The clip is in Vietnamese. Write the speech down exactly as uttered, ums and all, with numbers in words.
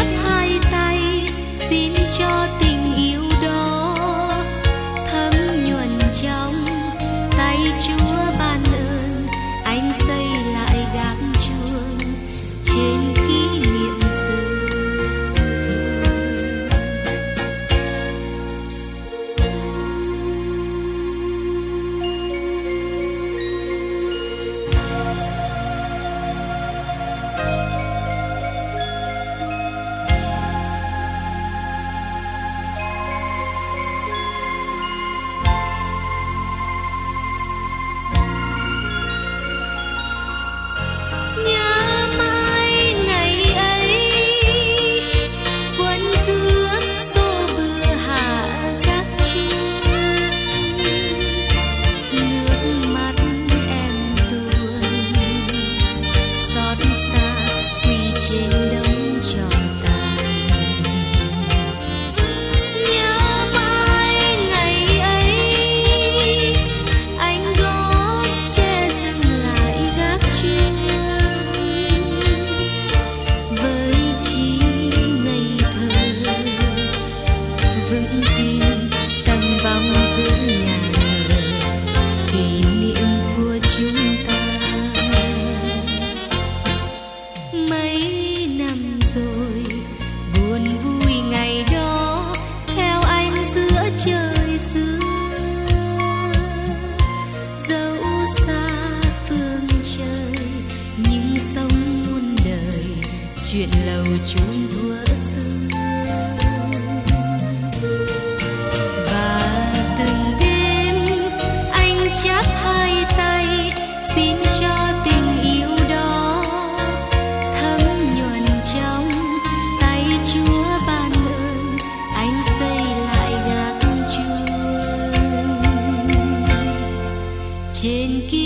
chắp hai tay xin cho tình yêu đó thấm nhuần trong tay Chúa ban ơn. Anh xây lại gác chuông trên kỷ niệm xưa. Chuyện lâu chốn thuở xưa và từng đêm anh chắp hai tay xin cho tình yêu đó thấm nhuần trong tay Chúa ban ơn. Anh xây lại gác chuông trên kia